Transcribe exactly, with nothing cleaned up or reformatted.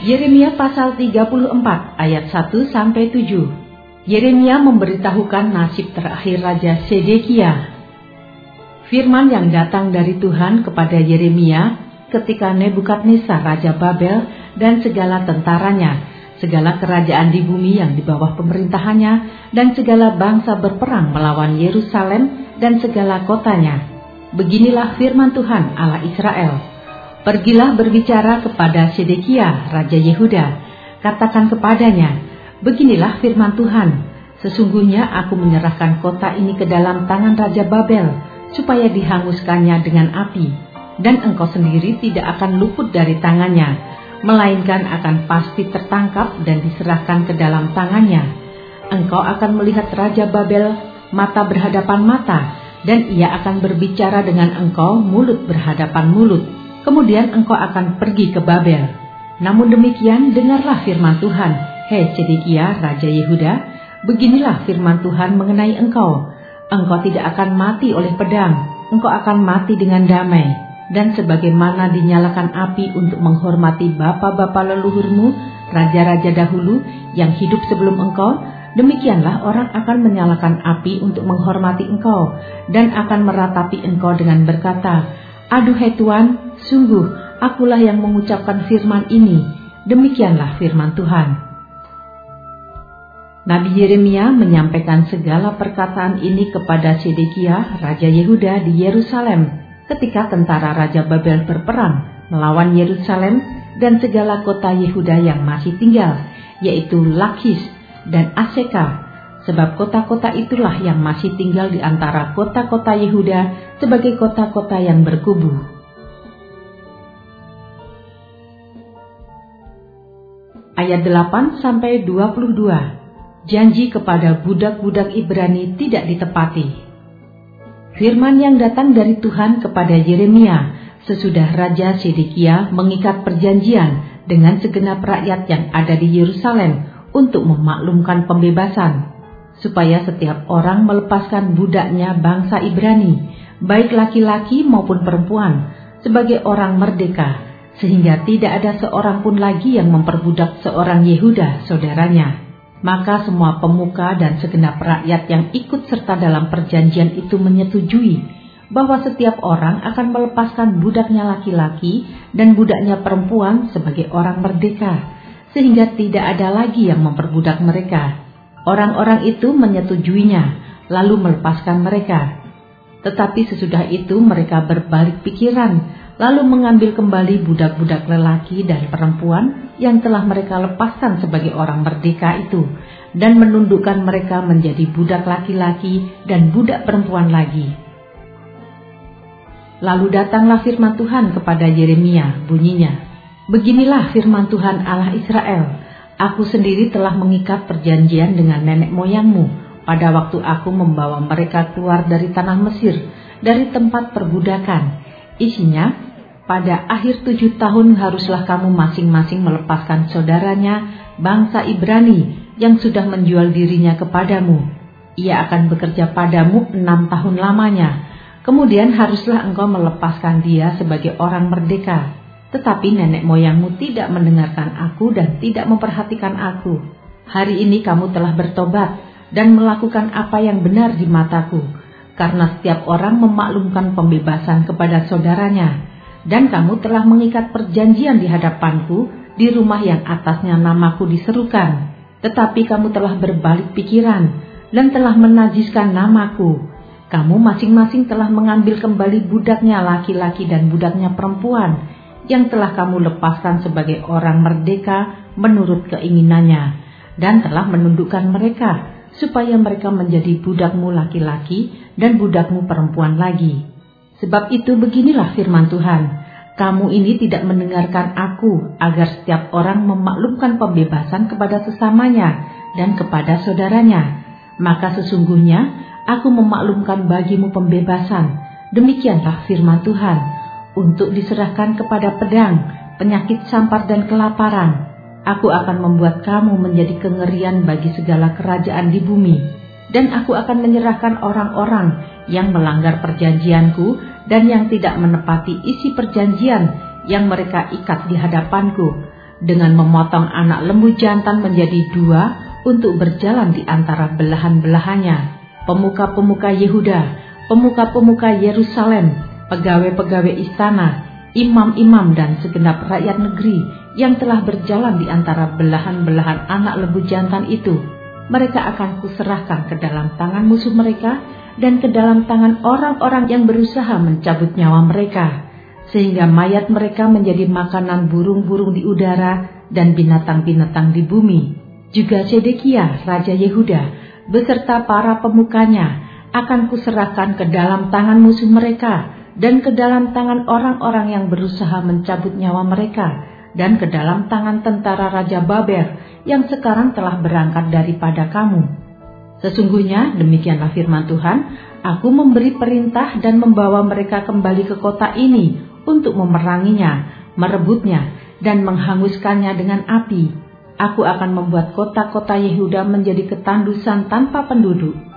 Yeremia pasal tiga puluh empat ayat satu sampai tujuh. Yeremia memberitahukan nasib terakhir Raja Sedekia. Firman yang datang dari Tuhan kepada Yeremia ketika Nebukadnezar Raja Babel dan segala tentaranya, segala kerajaan di bumi yang di bawah pemerintahannya, dan segala bangsa berperang melawan Yerusalem dan segala kotanya. Beginilah firman Tuhan Allah Israel. Pergilah berbicara kepada Sedekia, Raja Yehuda. Katakan kepadanya, beginilah firman Tuhan. Sesungguhnya aku menyerahkan kota ini ke dalam tangan Raja Babel, supaya dihanguskannya dengan api. Dan engkau sendiri tidak akan luput dari tangannya, melainkan akan pasti tertangkap dan diserahkan ke dalam tangannya. Engkau akan melihat Raja Babel mata berhadapan mata, dan ia akan berbicara dengan engkau mulut berhadapan mulut. Kemudian engkau akan pergi ke Babel. Namun demikian, dengarlah firman Tuhan, hei Sedekia, Raja Yehuda. Beginilah firman Tuhan mengenai engkau. Engkau tidak akan mati oleh pedang, engkau akan mati dengan damai. Dan sebagaimana dinyalakan api untuk menghormati bapa-bapa leluhurmu, raja-raja dahulu yang hidup sebelum engkau, demikianlah orang akan menyalakan api untuk menghormati engkau, dan akan meratapi engkau dengan berkata, aduhai Tuan, sungguh akulah yang mengucapkan firman ini. Demikianlah firman Tuhan. Nabi Yeremia menyampaikan segala perkataan ini kepada Sedekia, Raja Yehuda di Yerusalem, ketika tentara Raja Babel berperang melawan Yerusalem dan segala kota Yehuda yang masih tinggal, yaitu Lakis dan Aseka. Sebab kota-kota itulah yang masih tinggal di antara kota-kota Yehuda sebagai kota-kota yang berkubu. Ayat delapan sampai dua puluh dua. Janji kepada budak-budak Ibrani tidak ditepati. Firman yang datang dari Tuhan kepada Yeremia sesudah Raja Sedekia mengikat perjanjian dengan segenap rakyat yang ada di Yerusalem untuk memaklumkan pembebasan, supaya setiap orang melepaskan budaknya bangsa Ibrani, baik laki-laki maupun perempuan, sebagai orang merdeka, sehingga tidak ada seorang pun lagi yang memperbudak seorang Yehuda saudaranya. Maka semua pemuka dan segenap rakyat yang ikut serta dalam perjanjian itu menyetujui bahwa setiap orang akan melepaskan budaknya laki-laki dan budaknya perempuan sebagai orang merdeka, sehingga tidak ada lagi yang memperbudak mereka. Orang-orang itu menyetujuinya, lalu melepaskan mereka. Tetapi sesudah itu mereka berbalik pikiran, lalu mengambil kembali budak-budak lelaki dan perempuan yang telah mereka lepaskan sebagai orang merdeka itu, dan menundukkan mereka menjadi budak laki-laki dan budak perempuan lagi. Lalu datanglah firman Tuhan kepada Yeremia, bunyinya, beginilah firman Tuhan Allah Israel, aku sendiri telah mengikat perjanjian dengan nenek moyangmu pada waktu aku membawa mereka keluar dari tanah Mesir, dari tempat perbudakan. Isinya, pada akhir tujuh tahun haruslah kamu masing-masing melepaskan saudaranya, bangsa Ibrani, yang sudah menjual dirinya kepadamu. Ia akan bekerja padamu enam tahun lamanya. Kemudian haruslah engkau melepaskan dia sebagai orang merdeka. Tetapi nenek moyangmu tidak mendengarkan aku dan tidak memperhatikan aku. Hari ini kamu telah bertobat dan melakukan apa yang benar di mataku, karena setiap orang memaklumkan pembebasan kepada saudaranya. Dan kamu telah mengikat perjanjian di hadapanku di rumah yang atasnya namaku diserukan. Tetapi kamu telah berbalik pikiran dan telah menajiskan namaku. Kamu masing-masing telah mengambil kembali budaknya laki-laki dan budaknya perempuan yang telah kamu lepaskan sebagai orang merdeka menurut keinginannya, dan telah menundukkan mereka supaya mereka menjadi budakmu laki-laki dan budakmu perempuan lagi. Sebab itu beginilah firman Tuhan, kamu ini tidak mendengarkan aku agar setiap orang memaklumkan pembebasan kepada sesamanya dan kepada saudaranya. Maka sesungguhnya aku memaklumkan bagimu pembebasan, demikianlah firman Tuhan, untuk diserahkan kepada pedang, penyakit sampar dan kelaparan. Aku akan membuat kamu menjadi kengerian bagi segala kerajaan di bumi, dan aku akan menyerahkan orang-orang yang melanggar perjanjianku dan yang tidak menepati isi perjanjian yang mereka ikat di hadapanku, dengan memotong anak lembu jantan menjadi dua untuk berjalan di antara belahan-belahannya. Pemuka-pemuka Yehuda, pemuka-pemuka Yerusalem, pegawai-pegawai istana, imam-imam dan segenap rakyat negeri yang telah berjalan di antara belahan-belahan anak lembu jantan itu, mereka akan kuserahkan ke dalam tangan musuh mereka dan ke dalam tangan orang-orang yang berusaha mencabut nyawa mereka, sehingga mayat mereka menjadi makanan burung-burung di udara dan binatang-binatang di bumi. Juga Sedekia, Raja Yehuda, beserta para pemukanya akan kuserahkan ke dalam tangan musuh mereka dan ke dalam tangan orang-orang yang berusaha mencabut nyawa mereka dan ke dalam tangan tentara Raja Babel yang sekarang telah berangkat daripada kamu. Sesungguhnya demikianlah firman Tuhan, aku memberi perintah dan membawa mereka kembali ke kota ini untuk memeranginya, merebutnya, dan menghanguskannya dengan api. Aku akan membuat kota-kota Yehuda menjadi ketandusan tanpa penduduk.